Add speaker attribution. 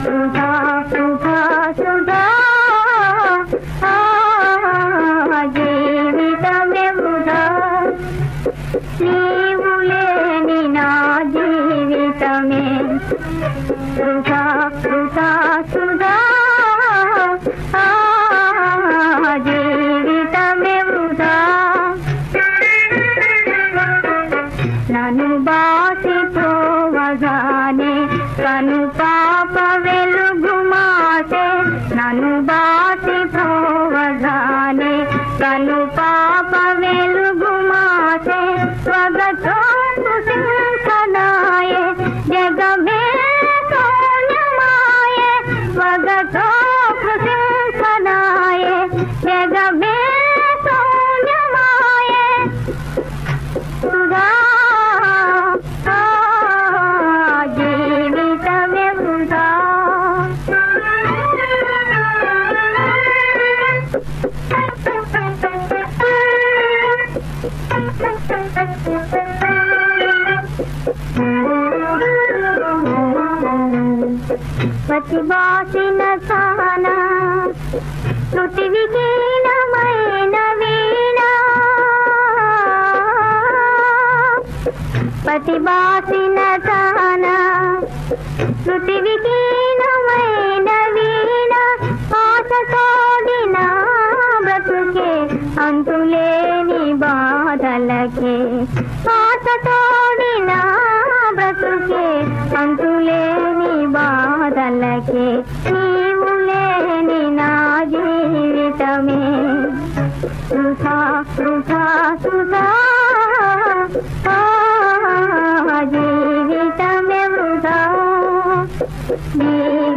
Speaker 1: సుధా సుధా సుధా జీవితమే వృధా నీవు లేని నా జీవితమే వృధా వృధా సుధా జీవితమే వృధా నన్ను బాసి పోవగానే కను పాప వెలుగు మాసే నన్ను బాసి పోవగానే కను పాప వెలుగు మాసే స్వగతో సింహనాయే జగమే శూన్యమాయే స్వగతో సింహనాయే జగమే శూన్యమాయే సుధా జీవితమే వృధా ప్రతిభాసిన సాన పృథివికి నమైన వీణ ప్రతిభాసిన సాన పృథివికి నమైన వీణ ఆశ తోడిన బ్రతుకే అంతులేని బాధలకే ఆశ తోడిన బ్రతుకే అంతులేని బాధలకే నీవు లేని నా జీవితమే వృధా వృధా సుధా జీవితమే వృధా